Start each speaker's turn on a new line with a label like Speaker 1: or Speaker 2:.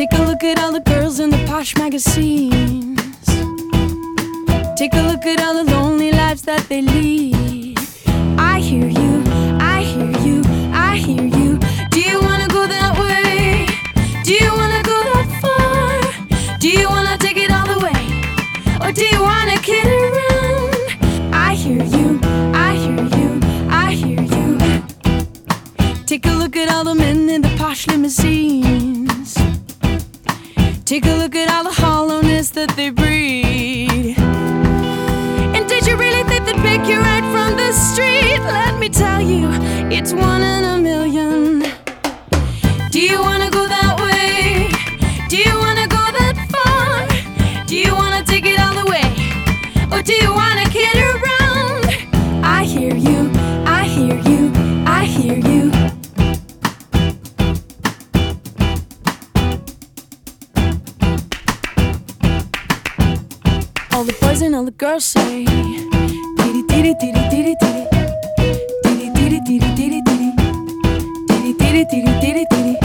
Speaker 1: Take a look at all the girls in the posh magazines. Take a look at all the lonely lives that they lead. I hear you, I hear you, I hear you. Do you wanna go that way? Do you wanna go that far? Do you wanna take it all the way? Or do you wanna kid around? I hear you, I hear you, I hear you. Take a look at all the men in the posh limousines. Take a look at all the hollowness that they breed. And did you really think they'd pick you right from the street? Let me tell you, it's one in a million. Do you wanna go that way? Do you wanna go that far? Do you wanna take it all the way? Or do you wanna kid around? I hear you, I hear you, I hear you. All the boys and all the girls say diddy diddy diddy diddy diddy diddy diddy diddy diddy diddy diddy diddy diddy diddy.